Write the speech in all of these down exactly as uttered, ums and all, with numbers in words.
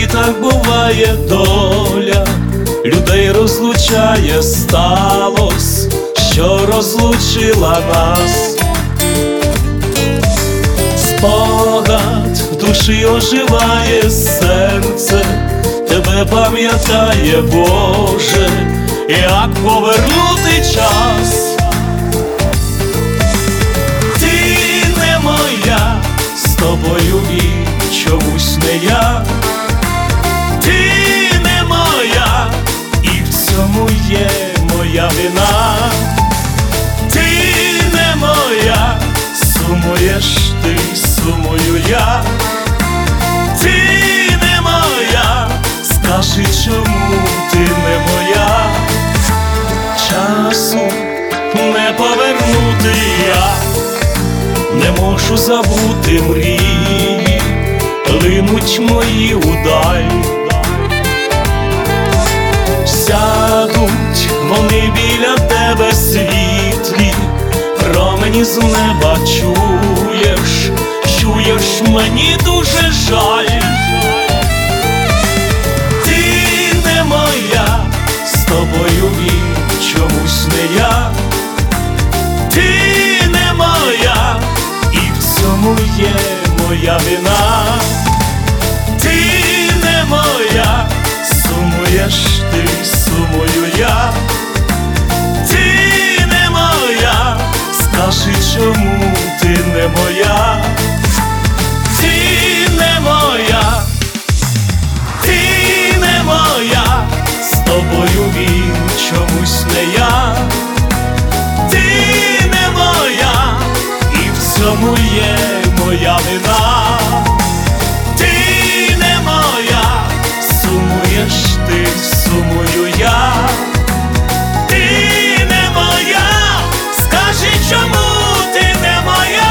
так буває доля, людей розлучає, сталось, що розлучила нас. Спогад в душі оживає, серце тебе пам'ятає, Боже, як повернути час. Ти не моя, з тобою і чомусь не я. Ти не моя, і в цьому є моя вина. Ти не моя, сумуєш ти, сумую я. Ти не моя, скажи, чому ти не моя. Часу не повернути я, не можу забути мрії, линуть мої удаль. Сядуть вони біля тебе світлі, промені з неба чуєш, чуєш, мені дуже жаль. Ти не моя, з тобою і чомусь не я. Ти не моя, і в цьому є моя вина. Ти не моя, сумуєш ти, сумую я. Ти не моя, скажи, чому ти не моя. Ти не моя, ти не моя, з тобою він чомусь не я. Ти не моя, і в цьому є моя вина. Ти не моя, сумуєш ти, сумую я. Ти не моя, скажи, чому ти не моя.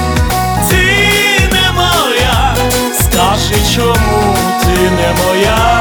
Чому ти не моя?